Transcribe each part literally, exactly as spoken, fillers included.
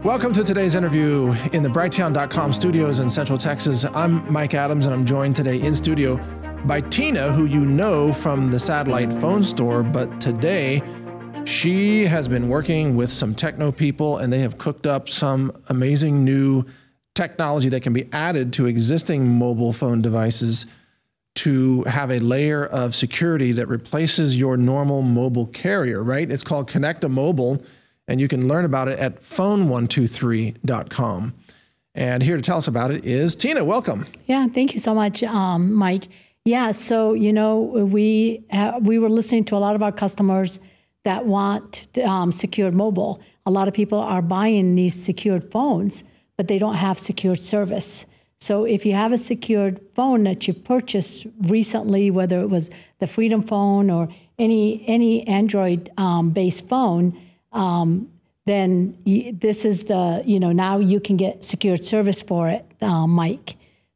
Welcome to today's interview in the Brighteon dot com studios in Central Texas. I'm Mike Adams, and I'm joined today in studio by Tina, who you know from the satellite phone store, but today she has been working with some techno people, and they have cooked up some amazing new technology that can be added to existing mobile phone devices to have a layer of security that replaces your normal mobile carrier, right? It's called Connecta Mobile, and you can learn about it at phone one two three dot com. And here to tell us about it is Tina. Welcome. Yeah, thank you so much, um, Mike. Yeah, so, you know, we uh, we were listening to a lot of our customers that want um, secured mobile. A lot of people are buying these secured phones, but they don't have secured service. So if you have a secured phone that you purchased recently, whether it was the Freedom Phone or any any Android-based um, phone, um, then you, this is the, you know, now you can get secured service for it, uh, Mike.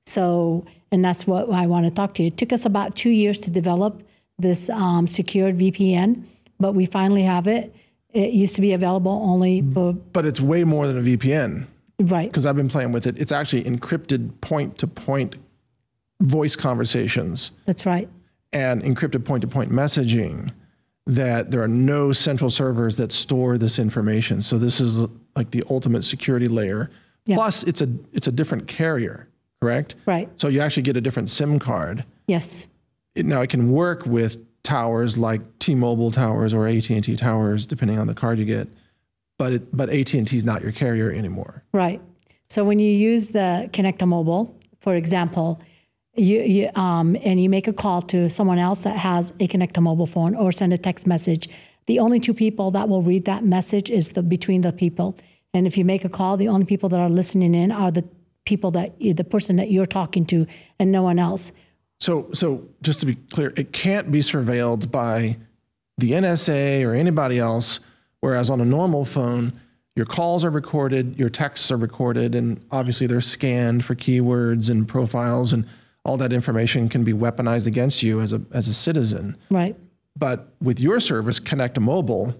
So, and that's what I want to talk to you. It took us about two years to develop this um, secured V P N, but we finally have it. It used to be available only for... But it's way more than a V P N. Right. Because I've been playing with it. It's actually encrypted point-to-point voice conversations. That's right. And encrypted point-to-point messaging, that there are no central servers that store this information. So this is like the ultimate security layer. Yep. Plus, it's a it's a different carrier, correct? Right. So you actually get a different SIM card. Yes. It, now, it can work with towers like T-Mobile towers or A T and T towers, depending on the card you get. But it, but A T and T is not your carrier anymore. Right. So when you use the Connecta Mobile, for example, you, you um, and you make a call to someone else that has a Connecta Mobile phone or send a text message, the only two people that will read that message is the between the people. And if you make a call, the only people that are listening in are the people that the person that you're talking to, and no one else. So, so just to be clear, it can't be surveilled by the N S A or anybody else. Whereas on a normal phone, your calls are recorded, your texts are recorded, and obviously they're scanned for keywords and profiles, and all that information can be weaponized against you as a as a citizen. Right. But with your service, Connecta Mobile,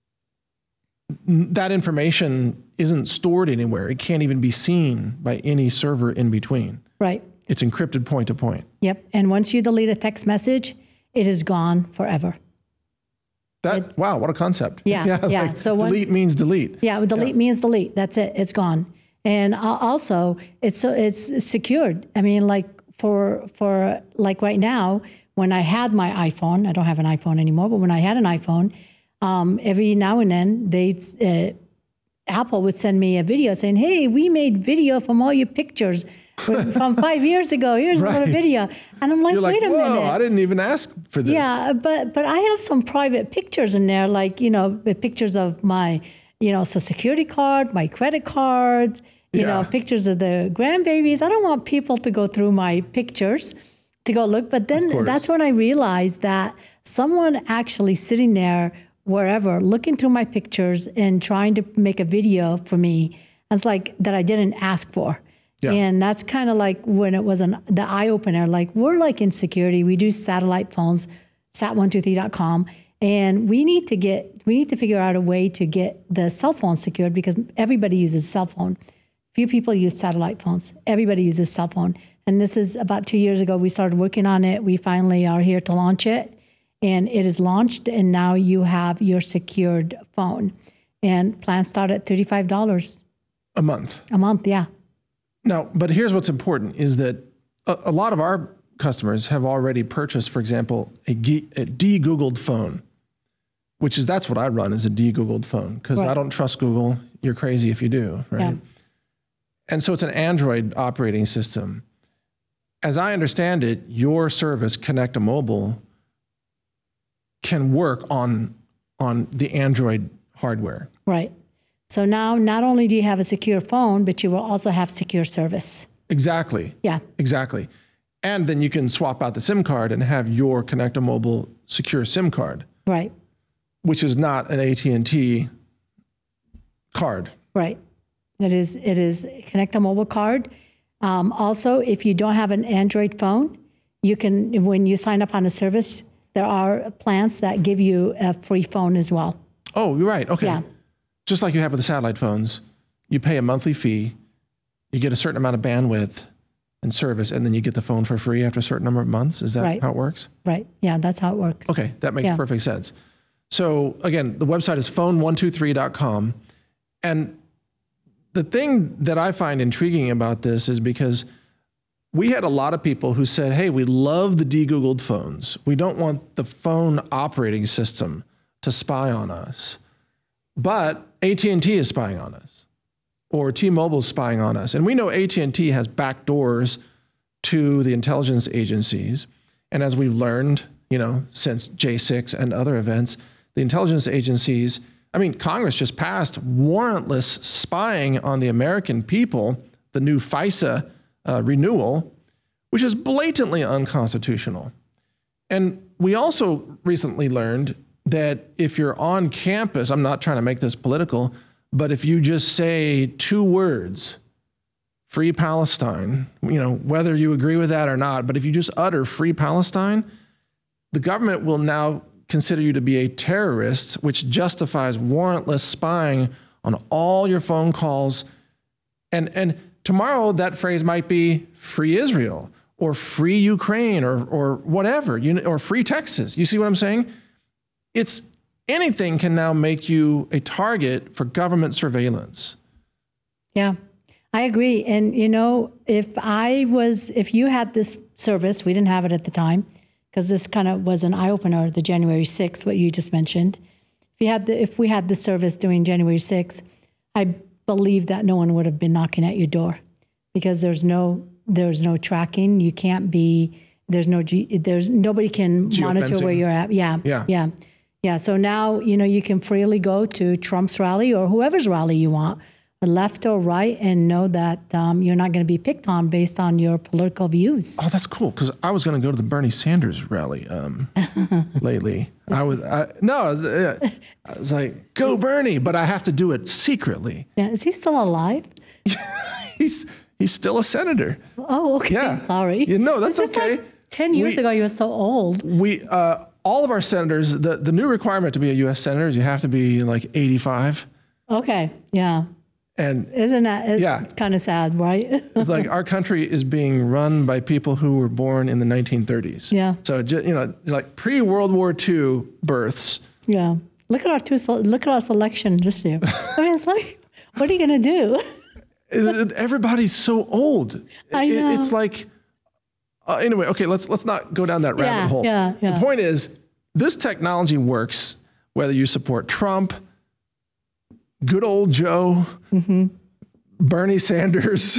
that information isn't stored anywhere. It can't even be seen by any server in between. Right. It's encrypted point to point. Yep. And once you delete a text message, it is gone forever. That, it's, wow, what a concept. Yeah, yeah. yeah. Like so delete once, means delete. Yeah, delete yeah. means delete. That's it. It's gone. And also, it's so it's secured. I mean, like for for like right now, when I had my iPhone, I don't have an iPhone anymore, but when I had an iPhone, um, every now and then they uh, Apple would send me a video saying, "Hey, we made video from all your pictures from five years ago. Here's right. a video." And I'm like, You're wait like, a Whoa, minute. I didn't even ask for this. Yeah, but but I have some private pictures in there, like, you know, pictures of my, you know, Social Security card, my credit cards, you yeah. know, pictures of the grandbabies. I don't want people to go through my pictures to go look. But then that's when I realized that someone actually sitting there wherever, looking through my pictures and trying to make a video for me, and it's like that I didn't ask for. Yeah. And that's kind of like when it was an, the eye-opener, like we're like in security, we do satellite phones, sat one two three dot com, and we need to get, we need to figure out a way to get the cell phone secured, because everybody uses cell phone. Few people use satellite phones. Everybody uses cell phone. And this is about two years ago, we started working on it. We finally are here to launch it, and it is launched, and now you have your secured phone. And plans start at thirty-five dollars. A month. A month, yeah. Now, but here's what's important is that a, a lot of our customers have already purchased, for example, a, a de-Googled phone, which is, that's what I run, is a de-Googled phone, because right. I don't trust Google. You're crazy if you do, right? Yeah. And so it's an Android operating system. As I understand it, your service, Connecta Mobile, can work on, on the Android hardware. Right. So now not only do you have a secure phone, but you will also have secure service. Exactly. Yeah. Exactly. And then you can swap out the SIM card and have your Connecta Mobile secure SIM card. Right. Which is not an A T and T card. Right. It is, it is Connecta Mobile card. Um, also, if you don't have an Android phone, you can, when you sign up on a service, there are plans that give you a free phone as well. Oh, you're right. Okay. Yeah. Just like you have with the satellite phones, you pay a monthly fee, you get a certain amount of bandwidth and service, and then you get the phone for free after a certain number of months. Is that Right. how it works? Right. Yeah, that's how it works. Okay, that makes Yeah. perfect sense. So again, the website is phone one two three dot com. And the thing that I find intriguing about this is because we had a lot of people who said, hey, we love the de-Googled phones. We don't want the phone operating system to spy on us. But A T and T is spying on us, or T-Mobile is spying on us. And we know A T and T has back doors to the intelligence agencies. And as we've learned, you know, since J six and other events, the intelligence agencies, I mean, Congress just passed warrantless spying on the American people, the new FISA uh, renewal, which is blatantly unconstitutional. And we also recently learned that if you're on campus, I'm not trying to make this political, but if you just say two words, Free Palestine, you know, whether you agree with that or not, but if you just utter Free Palestine, the government will now consider you to be a terrorist, which justifies warrantless spying on all your phone calls. And, and tomorrow that phrase might be Free Israel or Free Ukraine or, or whatever, you know, or Free Texas. You see what I'm saying? It's anything can now make you a target for government surveillance. Yeah, I agree. And, you know, if I was, if you had this service, we didn't have it at the time, because this kind of was an eye-opener, the January sixth, what you just mentioned. If you had the, if we had the service doing January sixth, I believe that no one would have been knocking at your door, because there's no, there's no tracking. You can't be, there's no, G, there's nobody can monitor where you're at. Yeah, yeah, yeah, yeah. So now, you know, you can freely go to Trump's rally or whoever's rally you want, left or right, and know that um, you're not going to be picked on based on your political views. Oh, that's cool, because I was going to go to the Bernie Sanders rally um, lately. I was I, no, I was, uh, I was like, go Bernie, but I have to do it secretly. Yeah, is he still alive? he's he's still a senator. Oh, okay. Yeah. Sorry. You know, that's It's just okay. like Ten years we, ago, he was so old. We uh, all of our senators. The the new requirement to be a U S senator is you have to be like eighty-five. Okay. Yeah. And isn't that, it's, yeah. it's kind of sad, right? It's like our country is being run by people who were born in the nineteen thirties. Yeah. So, you know, like pre-World War Two births. Yeah. Look at our two, look at our selection this year. I mean, it's like, what are you going to do? Everybody's so old. I know. It's like, uh, anyway, okay, let's, let's not go down that rabbit yeah, hole. Yeah, yeah. The point is, this technology works whether you support Trump, good old Joe, mm-hmm. Bernie Sanders,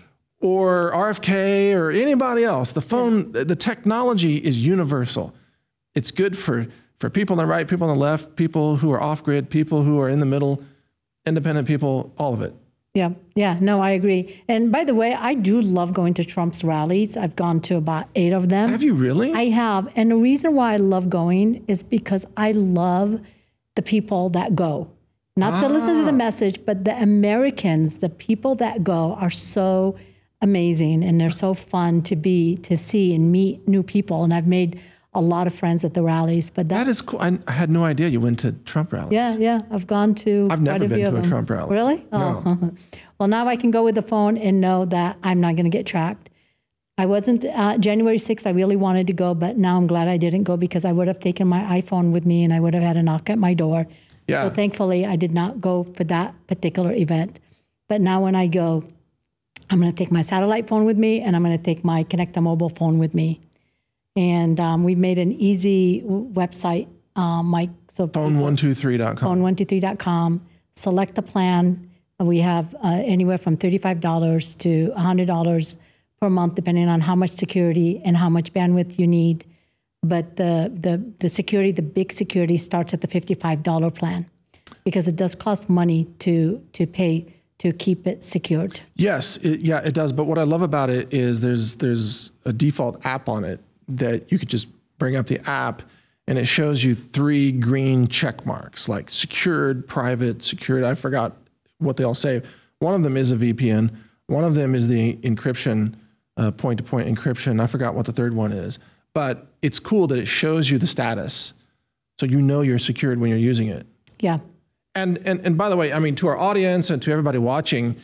or R F K, or anybody else. The phone, yeah. the technology is universal. It's good for, for people on the right, people on the left, people who are off-grid, people who are in the middle, independent people, all of it. Yeah, yeah, no, I agree. And by the way, I do love going to Trump's rallies. I've gone to about eight of them. Have you really? I have. And the reason why I love going is because I love the people that go. Not ah. to listen to the message, but the Americans, the people that go are so amazing, and they're so fun to be, to see and meet new people. And I've made a lot of friends at the rallies. But that, that is cool. I, I had no idea you went to Trump rallies. Yeah, yeah. I've gone to I've never quite a been few to of a them. Trump rally. Really? No. Oh. Well, now I can go with the phone and know that I'm not going to get tracked. I wasn't, uh, January sixth, I really wanted to go, but now I'm glad I didn't go, because I would have taken my iPhone with me and I would have had a knock at my door. Yeah. So thankfully, I did not go for that particular event. But now when I go, I'm going to take my satellite phone with me, and I'm going to take my Connecta mobile phone with me. And um, we've made an easy website, um, Mike. So phone one two three dot com. phone one two three dot com. Select the plan. We have uh, anywhere from thirty-five dollars to one hundred dollars per month, depending on how much security and how much bandwidth you need. But the, the, the security, the big security, starts at the fifty-five dollars plan, because it does cost money to to pay to keep it secured. Yes, it, yeah, it does. But what I love about it is there's there's a default app on it that you could just bring up the app, and it shows you three green check marks, like secured, private, secured. I forgot what they all say. One of them is a V P N. One of them is the encryption, uh, point-to-point encryption. I forgot what the third one is. But it's cool that it shows you the status, so you know you're secured when you're using it. Yeah. And, and, and by the way, I mean, to our audience and to everybody watching,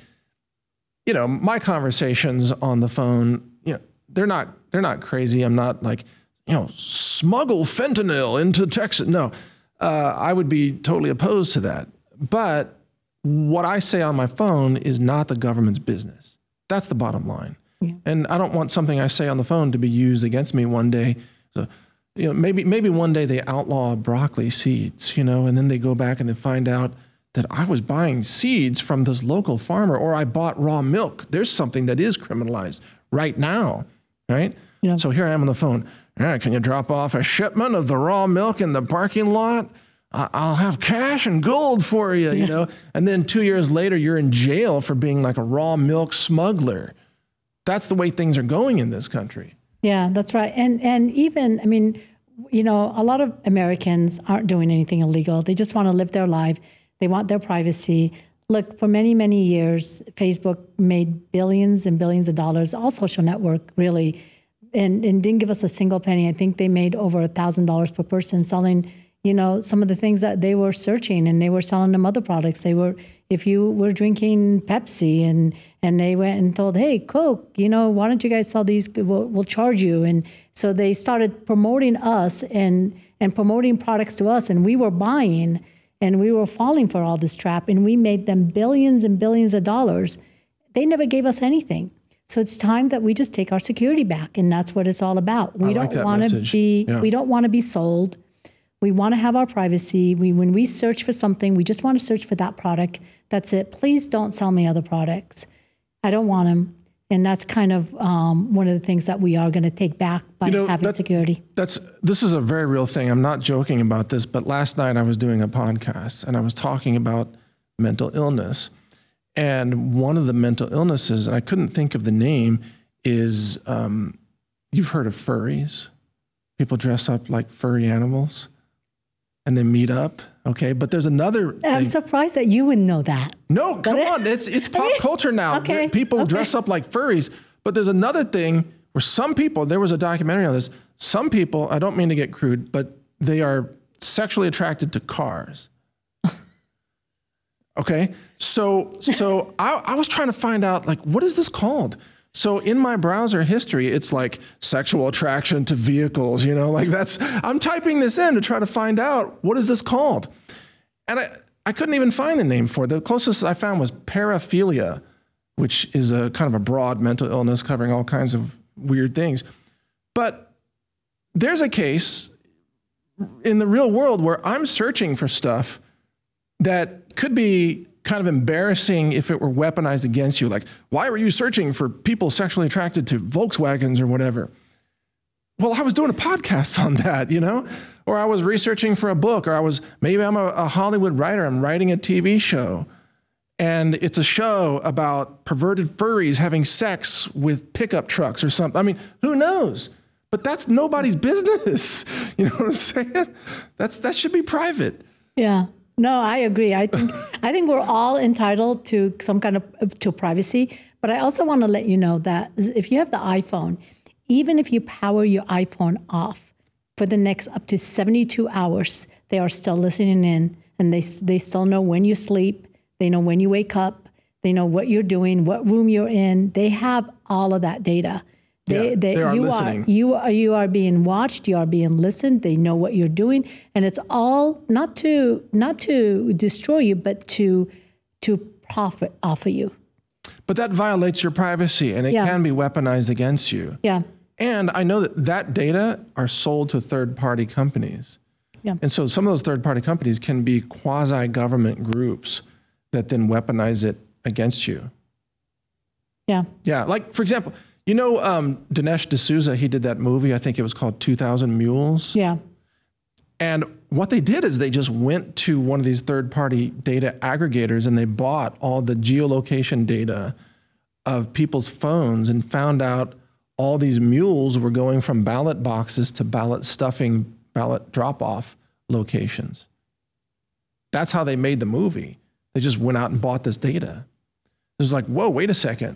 you know, my conversations on the phone, you know, they're not, they're not crazy. I'm not like, you know, smuggle fentanyl into Texas. No, uh, I would be totally opposed to that. But what I say on my phone is not the government's business. That's the bottom line. Yeah. And I don't want something I say on the phone to be used against me one day. So, you know, maybe maybe one day they outlaw broccoli seeds, you know, and then they go back and they find out that I was buying seeds from this local farmer, or I bought raw milk. There's something that is criminalized right now, right? Yeah. So here I am on the phone. All right, can you drop off a shipment of the raw milk in the parking lot? I'll have cash and gold for you, you know? And then two years later, you're in jail for being like a raw milk smuggler. That's the way things are going in this country. Yeah, that's right. And and even, I mean, you know, a lot of Americans aren't doing anything illegal. They just want to live their life. They want their privacy. Look, for many, many years, Facebook made billions and billions of dollars, all social network, really, and, and didn't give us a single penny. I think they made over a thousand dollars per person selling, you know, some of the things that they were searching, and they were selling them other products. They were, if you were drinking Pepsi and and they went and told, hey, Coke, you know, why don't you guys sell these? We'll, we'll charge you. And so they started promoting us and and promoting products to us, and we were buying, and we were falling for all this trap, and we made them billions and billions of dollars. They never gave us anything. So it's time that we just take our security back, and that's what it's all about. We I like don't want to be yeah. we don't want to be sold. We want to have our privacy. We, when we search for something, we just want to search for that product. That's it. Please don't sell me other products. I don't want them. And that's kind of um, one of the things that we are going to take back by you know, having that, security. That's this is a very real thing. I'm not joking about this, but last night I was doing a podcast and I was talking about mental illness. And one of the mental illnesses, and I couldn't think of the name, is um, you've heard of furries. People dress up like furry animals. And they meet up, okay? But there's another thing. I'm surprised that you wouldn't know that. No, come on, it's it's pop culture now. Okay. People okay. dress up like furries. But there's another thing where some people, there was a documentary on this, some people, I don't mean to get crude, but they are sexually attracted to cars. Okay? So so I, I was trying to find out, like, what is this called? So in my browser history, it's like sexual attraction to vehicles, you know, like that's, I'm typing this in to try to find out what is this called? And I, I couldn't even find the name for it. The closest I found was paraphilia, which is a kind of a broad mental illness covering all kinds of weird things. But there's a case in the real world where I'm searching for stuff that could be kind of embarrassing if it were weaponized against you. Like, why were you searching for people sexually attracted to Volkswagens or whatever? Well, I was doing a podcast on that, you know? Or I was researching for a book, or I was, maybe I'm a, a Hollywood writer, I'm writing a T V show. And it's a show about perverted furries having sex with pickup trucks or something. I mean, who knows? But that's nobody's business. You know what I'm saying? That's, that should be private. Yeah. No, I agree. I think I think we're all entitled to some kind of to privacy. But I also want to let you know that if you have the iPhone, even if you power your iPhone off for the next up to seventy-two hours, they are still listening in, and they they still know when you sleep. They know when you wake up. They know what you're doing, what room you're in. They have all of that data. They, yeah, they, they are you listening. Are, you are you are being watched. You are being listened. They know what you're doing, and it's all not to not to destroy you, but to to profit off of you. But that violates your privacy, and it yeah. can be weaponized against you. Yeah. And I know that that data are sold to third-party companies. Yeah. And so some of those third-party companies can be quasi-government groups that then weaponize it against you. Yeah. Yeah. Like, for example, you know, um, Dinesh D'Souza, he did that movie, I think it was called two thousand Mules. Yeah. And what they did is they just went to one of these third-party data aggregators and they bought all the geolocation data of people's phones and found out all these mules were going from ballot boxes to ballot stuffing, ballot drop-off locations. That's how they made the movie. They just went out and bought this data. It was like, whoa, wait a second.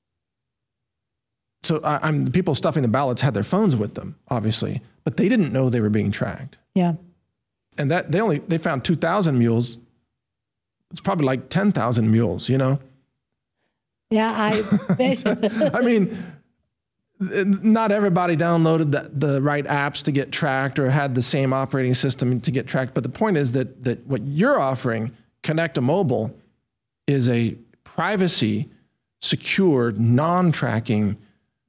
So I, I'm, the people stuffing the ballots had their phones with them, obviously, but they didn't know they were being tracked. Yeah. And that they only, they found two thousand mules it's probably like ten thousand mules, you know? Yeah, I. So, I mean, not everybody downloaded the, the right apps to get tracked or had the same operating system to get tracked. But the point is that that what you're offering, Connecta Mobile, is a privacy secured, non-tracking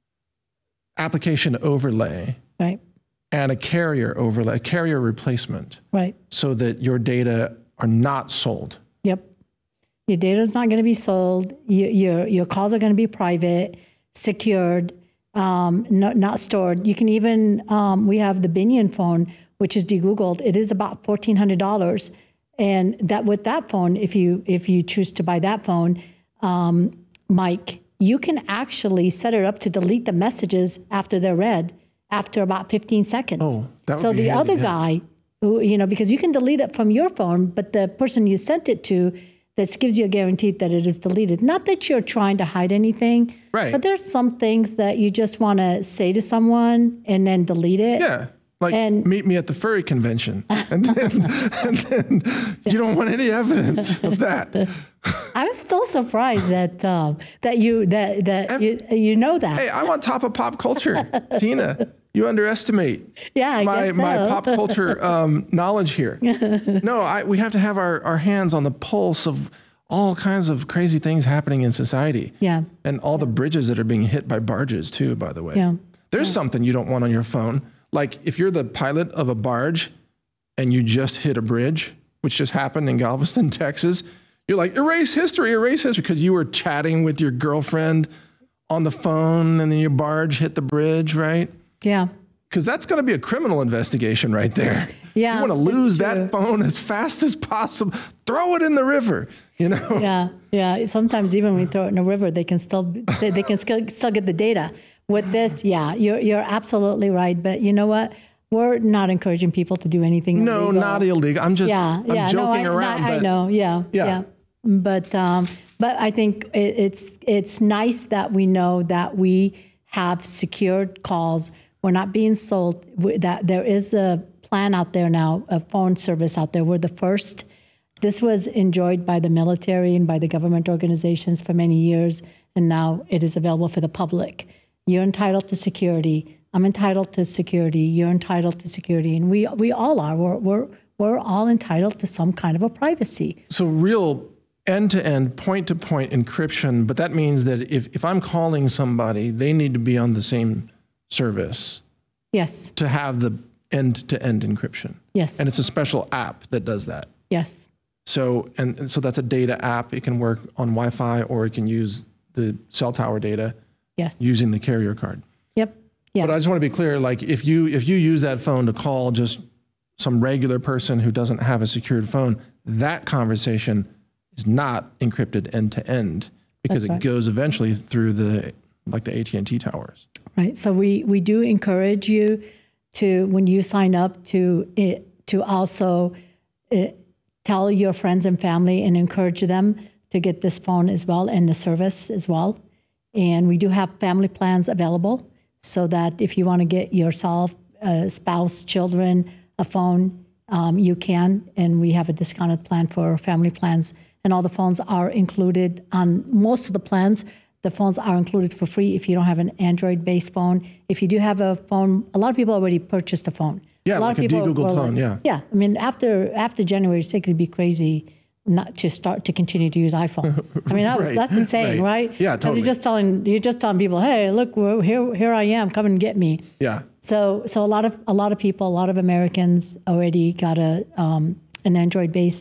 application overlay, right, and a carrier overlay, a carrier replacement, right, so that your data are not sold. Yep, your data is not going to be sold. Your your, your calls are going to be private, secured, um, not not stored. You can even um, we have the Binion phone, which is de-Googled. It is about fourteen hundred dollars, and that with that phone, if you if you choose to buy that phone. Um, Mike, you can actually set it up to delete the messages after they're read after about fifteen seconds. Oh, that would so be the handy, other yeah. guy, who you know, because you can delete it from your phone, but the person you sent it to, that gives you a guarantee that it is deleted. Not that you're trying to hide anything, right? But there's some things that you just want to say to someone and then delete it. Yeah. Like, and, meet me at the furry convention, and then, and then you don't want any evidence of that. I'm still surprised that um, that you that that you, you know that. Hey, I'm on top of pop culture, Tina. You underestimate yeah, I my guess so. my pop culture um, knowledge here. No, I, we have to have our, our hands on the pulse of all kinds of crazy things happening in society. Yeah, and all the bridges that are being hit by barges too. By the way, yeah. There's yeah. something you don't want on your phone. Like if you're the pilot of a barge and you just hit a bridge, which just happened in Galveston, Texas, you're like, erase history, erase history, because you were chatting with your girlfriend on the phone and then your barge hit the bridge, right? Yeah. Because that's going to be a criminal investigation right there. Yeah. You want to lose that phone as fast as possible. Throw it in the river, you know? Yeah, yeah. Sometimes even when you throw it in the river, they can still they, they can still, still get the data. With this, yeah, you're you're absolutely right. But you know what? We're not encouraging people to do anything No, illegal. not illegal. I'm just yeah, I'm yeah, joking no, I, around. I, but I know, yeah, Yeah. yeah. But um, but I think it, it's it's nice that we know that we have secured calls. We're not being sold. We- That there is a plan out there now, a phone service out there. We're the first. This was enjoyed by the military and by the government organizations for many years, and now it is available for the public. You're entitled to security. I'm entitled to security. You're entitled to security, and we we all are. We're we're we're all entitled to some kind of a privacy. So real end-to-end, point-to-point encryption, but that means that if, if I'm calling somebody, they need to be on the same service Yes. to have the end-to-end encryption. Yes. And it's a special app that does that. Yes. So and, and so that's a data app. It can work on Wi-Fi or it can use the cell tower data Yes. using the carrier card. Yep. Yeah. But I just want to be clear, like if you if you use that phone to call just some regular person who doesn't have a secured phone, that conversation is not encrypted end to end because That's right. it goes eventually through the like the A T and T towers. Right. So we, we do encourage you to, when you sign up, to it, to also uh, tell your friends and family and encourage them to get this phone as well and the service as well. And we do have family plans available so that if you want to get yourself, a spouse, children, a phone, um, you can. And we have a discounted plan for family plans. And all the phones are included on most of the plans. The phones are included for free if you don't have an Android-based phone. If you do have a phone, a lot of people already purchased a phone. Yeah, a lot like of a people de-Googled were phone, like- yeah. Yeah, I mean, after after January sixth, it'd be crazy not to start to continue to use iPhone. I mean, that was, Right, that's insane, right. right? Yeah, 'Cause totally. You're just telling you're just telling people, hey, look, we're, here here I am, come and get me. Yeah. So so a lot of a lot of people, a lot of Americans already got a um, an Android-based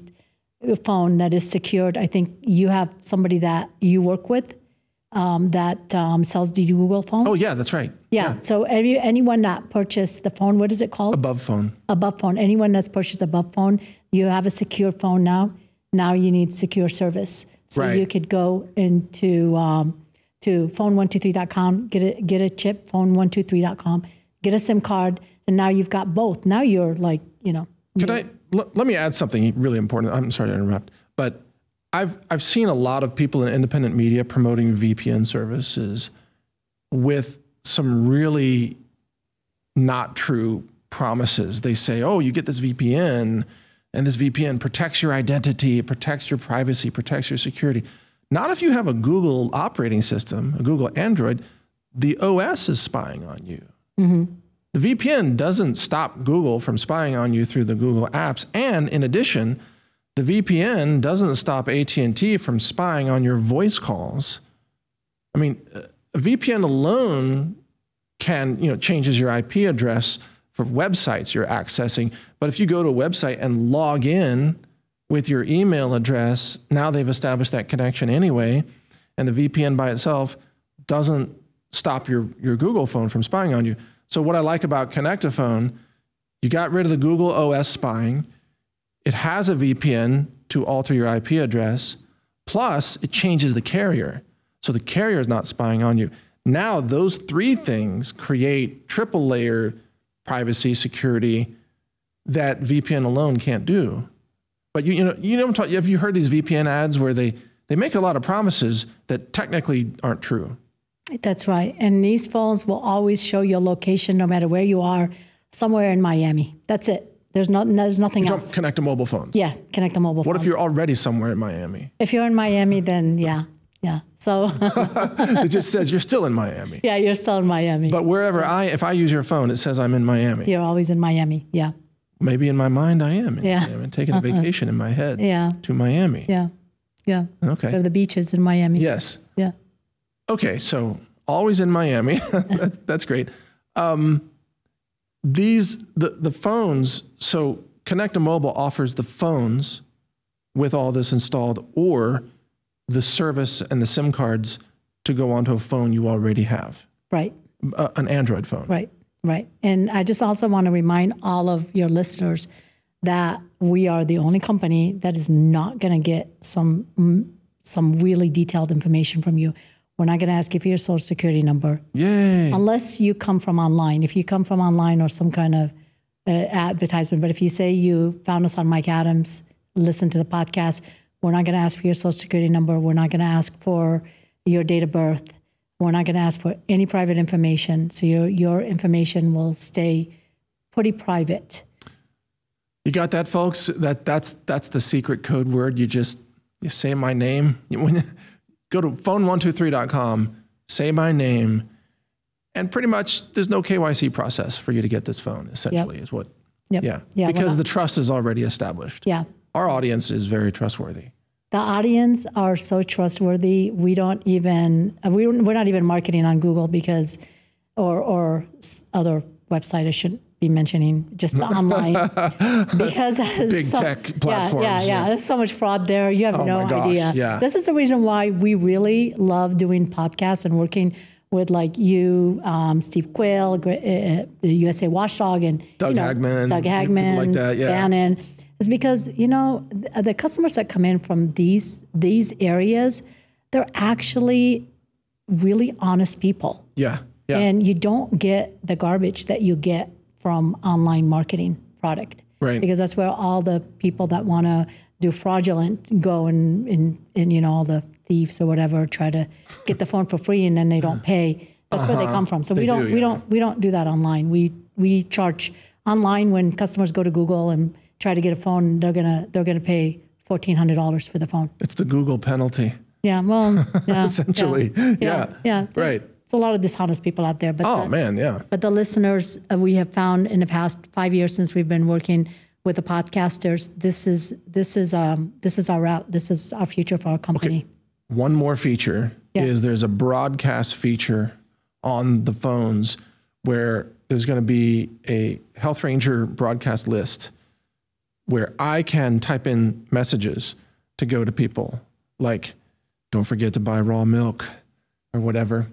phone that is secured. I think you have somebody that you work with um, that um, sells the Google phones. Oh yeah, that's right. Yeah. So every, anyone that purchased the phone, what is it called? Above phone. Above phone. Anyone that's purchased above phone, you have a secure phone now. Now you need secure service. So Right. you could go into um, to phone one two three dot com, get a get a chip, phone one two three dot com, get a SIM card, and now you've got both. Now you're like, you know. Could I l- let me add something really important? I'm sorry to interrupt, but I've I've seen a lot of people in independent media promoting V P N services with some really not true promises. They say, "Oh, you get this V P N, And this V P N protects your identity, it protects your privacy, protects your security. Not if you have a Google operating system, a Google Android, the O S is spying on you. Mm-hmm. The V P N doesn't stop Google from spying on you through the Google apps. And in addition, the V P N doesn't stop A T and T from spying on your voice calls. I mean, a V P N alone can, you know, changes your I P address for websites you're accessing. But if you go to a website and log in with your email address, now they've established that connection anyway. And the V P N by itself doesn't stop your, your Google phone from spying on you. So what I like about Connect-A-Phone, you got rid of the Google O S spying. It has a V P N to alter your I P address. Plus, it changes the carrier. So the carrier is not spying on you. Now, those three things create triple layer privacy, security that V P N alone can't do. But you, you know, you know, have you heard these V P N ads where they, they make a lot of promises that technically aren't true? That's right. And these phones will always show your location no matter where you are, somewhere in Miami. That's it. There's, not, there's nothing you else. Connect a mobile phone. Yeah, connect a mobile phone. What if you're already somewhere in Miami? If you're in Miami, then yeah, yeah. So it just says you're still in Miami. Yeah, you're still in Miami. But wherever I, if I use your phone, it says I'm in Miami. You're always in Miami, yeah. Maybe in my mind I am in yeah. Miami, taking a vacation in my head yeah. to Miami. Yeah, yeah. Okay. Go to the beaches in Miami. Yes. Yeah. Okay, so always in Miami. that, that's great. Um, these, the, the phones, so Connect-A-Mobile offers the phones with all this installed or the service and the SIM cards to go onto a phone you already have. Right. Uh, an Android phone. Right, right. And I just also want to remind all of your listeners that we are the only company that is not going to get some some really detailed information from you. We're not going to ask you for your social security number. Yay. Unless you come from online. If you come from online or some kind of uh, advertisement. But if you say you found us on Mike Adams, listen to the podcast, we're not going to ask for your social security number. We're not going to ask for your date of birth. We're not going to ask for any private information. So your your information will stay pretty private. You got that, folks? That that's that's the secret code word. You just you say my name. When go to phone one two three dot com, say my name, and pretty much there's no K Y C process for you to get this phone. Essentially, yep. is what. Yep. Yeah. Yeah. Because well, the trust is already established. Yeah. Our audience is very trustworthy. The audience are so trustworthy. We don't even we we're not even marketing on Google because, or or other website I shouldn't be mentioning, just online because big so, tech platforms. Yeah, yeah, yeah, yeah. There's so much fraud there. You have oh no my gosh, idea. Yeah. This is the reason why we really love doing podcasts and working with like you, um, Steve Quayle, uh, the U S A Watchdog, and Doug you know, Hagman, Doug Hagman, like that, yeah. Bannon. Is because, you know, the, the customers that come in from these these areas, they're actually really honest people. Yeah, yeah. And you don't get the garbage that you get from online marketing product. Right. Because that's where all the people that want to do fraudulent go and, and, and, you know, all the thieves or whatever try to get the phone for free and then they don't pay. That's uh-huh. where they come from. So they we don't do, yeah. we don't we don't do that online. We we charge online when customers go to Google and try to get a phone, they're gonna they're gonna pay fourteen hundred dollars for the phone. It's the Google penalty. Yeah, well, yeah, essentially, yeah, yeah, yeah, yeah. right. It's a lot of dishonest people out there. But oh the, man, yeah. But the listeners uh, we have found in the past five years since we've been working with the podcasters, this is this is um this is our route. This is our future for our company. Okay. One more feature yeah. is there's a broadcast feature on the phones where there's going to be a Health Ranger broadcast list where I can type in messages to go to people like, don't forget to buy raw milk or whatever.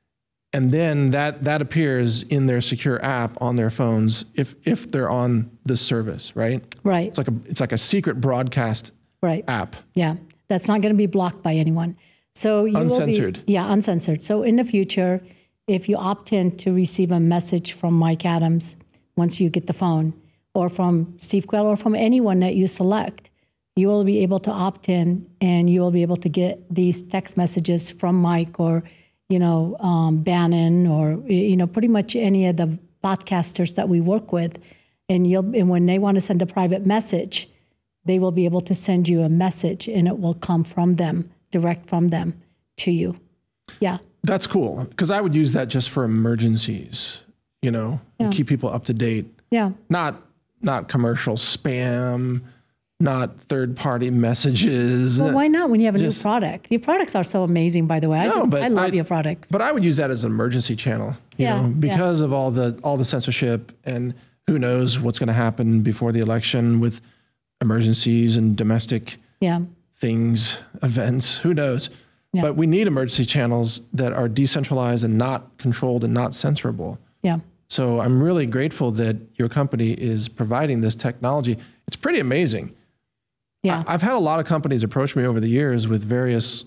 And then that, that appears in their secure app on their phones if, if they're on this service, right? Right. It's like a, it's like a secret broadcast right. app. Yeah. That's not going to be blocked by anyone. So you uncensored. Will be, yeah, uncensored. So in the future, if you opt in to receive a message from Mike Adams, once you get the phone, or from Steve Quayle, or from anyone that you select, you will be able to opt in and you will be able to get these text messages from Mike or, you know, um, Bannon or, you know, pretty much any of the podcasters that we work with. And you'll, and when they want to send a private message, they will be able to send you a message and it will come from them, direct from them to you. Yeah. That's cool. Because I would use that just for emergencies, you know, Yeah. keep people up to date. Yeah. Not not commercial spam, not third-party messages. Well, why not when you have a Just- new product? Your products are so amazing, by the way. I, No, just, but I love I- your products. But I would use that as an emergency channel, you Yeah, know, yeah. because of all the all the censorship, and who knows what's going to happen before the election with emergencies and domestic Yeah. things, events, who knows. Yeah. But we need emergency channels that are decentralized and not controlled and not censorable. Yeah. So I'm really grateful that your company is providing this technology. It's pretty amazing. Yeah. I- I've had a lot of companies approach me over the years with various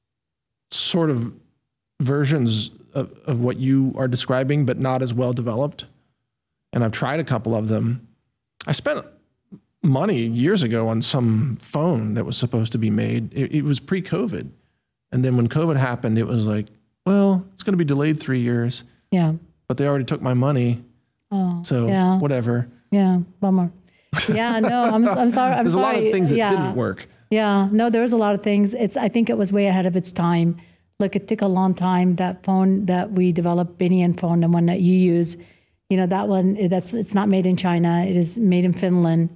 sort of versions of, of what you are describing, but not as well developed. And I've tried a couple of them. I spent money years ago on some phone that was supposed to be made. It, it was pre-COVID. And then when COVID happened, it was like, well, it's going to be delayed three years, Yeah. but they already took my money. Oh, So yeah. whatever. Yeah. Bummer. Yeah. No, I'm, I'm sorry. I'm There's sorry. a lot of things that yeah. didn't work. Yeah, no, there's a lot of things. It's I think it was way ahead of its time. Look, it took a long time. That phone that we developed, Binion phone, the one that you use, you know, that one that's it's not made in China. It is made in Finland.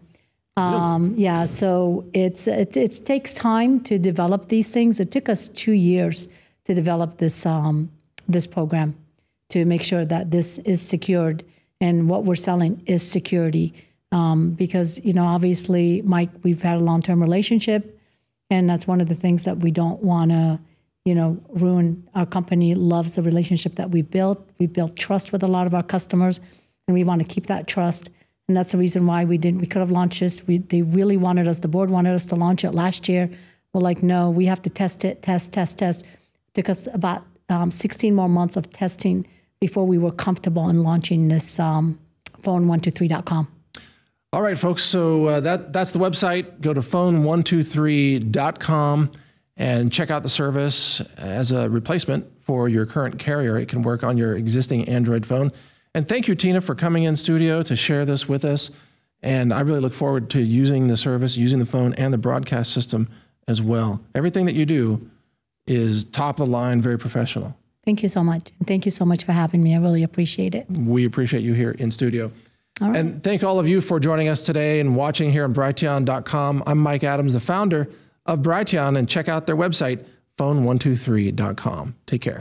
Um, yeah, so it's it, it takes time to develop these things. It took us two years to develop this um, this program to make sure that this is secured and what we're selling is security. Um, because, you know, obviously, Mike, we've had a long-term relationship, and that's one of the things that we don't want to, you know, ruin. Our company loves the relationship that we built. We built trust with a lot of our customers, and we want to keep that trust. And that's the reason why we didn't. We could have launched this. We, they really wanted us. The board wanted us to launch it last year. We're like, no, we have to test it, test, test, test. It took us about um, sixteen more months of testing before we were comfortable in launching this um, phone one two three dot com. All right, folks. So uh, that that's the website. Go to phone one two three dot com and check out the service as a replacement for your current carrier. It can work on your existing Android phone. And thank you, Tina, for coming in studio to share this with us. And I really look forward to using the service, using the phone and the broadcast system as well. Everything that you do is top of the line, very professional. Thank you so much. And thank you so much for having me. I really appreciate it. We appreciate you here in studio. All right. And thank all of you for joining us today and watching here on Brighteon dot com. I'm Mike Adams, the founder of Brighteon, and check out their website, phone one two three dot com. Take care.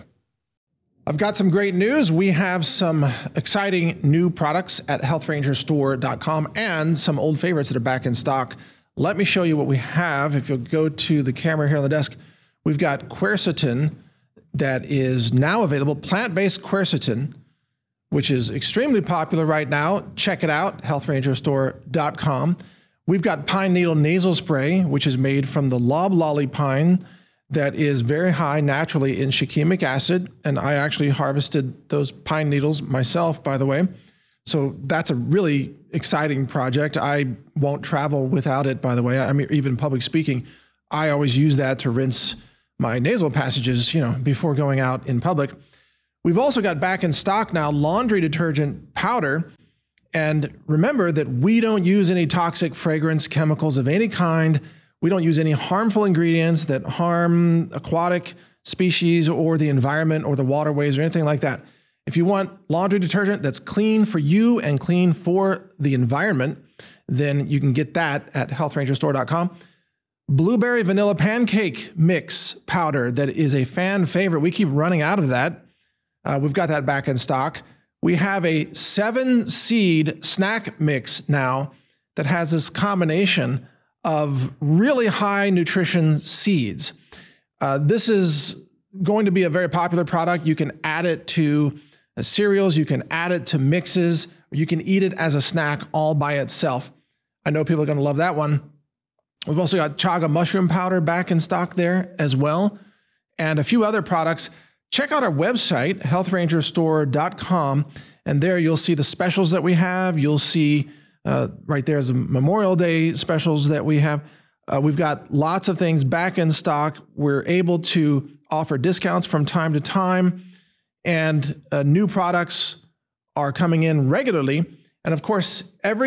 I've got some great news. We have some exciting new products at health ranger store dot com and some old favorites that are back in stock. Let me show you what we have. If you'll go to the camera here on the desk, we've got quercetin that is now available, plant-based quercetin, which is extremely popular right now. Check it out, health ranger store dot com. We've got pine needle nasal spray, which is made from the loblolly pine that is very high naturally in shikimic acid. And I actually harvested those pine needles myself, by the way. So that's a really exciting project. I won't travel without it, by the way. I mean, even public speaking, I always use that to rinse my nasal passages, you know, before going out in public. We've also got back in stock now laundry detergent powder. And remember that we don't use any toxic fragrance chemicals of any kind. We don't use any harmful ingredients that harm aquatic species or the environment or the waterways or anything like that. If you want laundry detergent that's clean for you and clean for the environment, then you can get that at health ranger store dot com. Blueberry vanilla pancake mix powder that is a fan favorite. We keep running out of that. Uh, we've got that back in stock. We have a seven seed snack mix now that has this combination of really high nutrition seeds. Uh, this is going to be a very popular product. You can add it to uh, cereals, you can add it to mixes, or you can eat it as a snack all by itself. I know people are going to love that one. We've also got chaga mushroom powder back in stock there as well, and a few other products. Check out our website, health ranger store dot com, and there you'll see the specials that we have. You'll see uh, right there is the Memorial Day specials that we have. Uh, we've got lots of things back in stock. We're able to offer discounts from time to time, and uh, new products are coming in regularly. And of course, every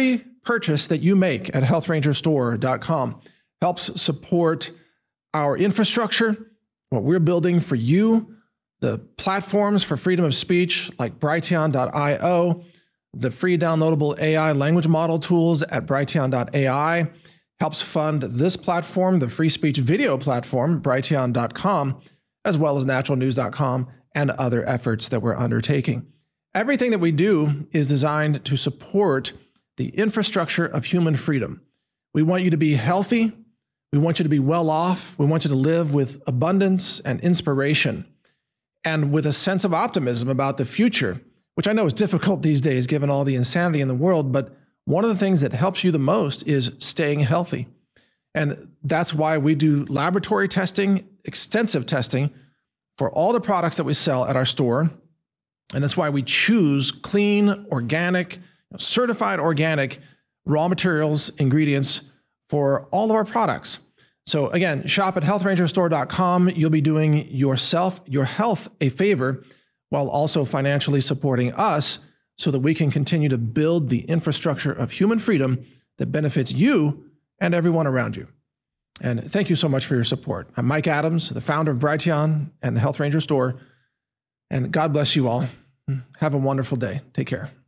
purchase that you make at health ranger store dot com helps support our infrastructure, what we're building for you, the platforms for freedom of speech like Brighteon dot io, the free downloadable A I language model tools at Brighteon dot A I, helps fund this platform, the free speech video platform, Brighteon dot com, as well as natural news dot com and other efforts that we're undertaking. Everything that we do is designed to support the infrastructure of human freedom. We want you to be healthy. We want you to be well off. We want you to live with abundance and inspiration and with a sense of optimism about the future, which I know is difficult these days given all the insanity in the world, but one of the things that helps you the most is staying healthy. And that's why we do laboratory testing, extensive testing for all the products that we sell at our store. And that's why we choose clean, organic, certified organic raw materials, ingredients for all of our products. So again, shop at health ranger store dot com. You'll be doing yourself, your health a favor while also financially supporting us so that we can continue to build the infrastructure of human freedom that benefits you and everyone around you. And thank you so much for your support. I'm Mike Adams, the founder of Brighteon and the Health Ranger Store. And God bless you all. Have a wonderful day. Take care.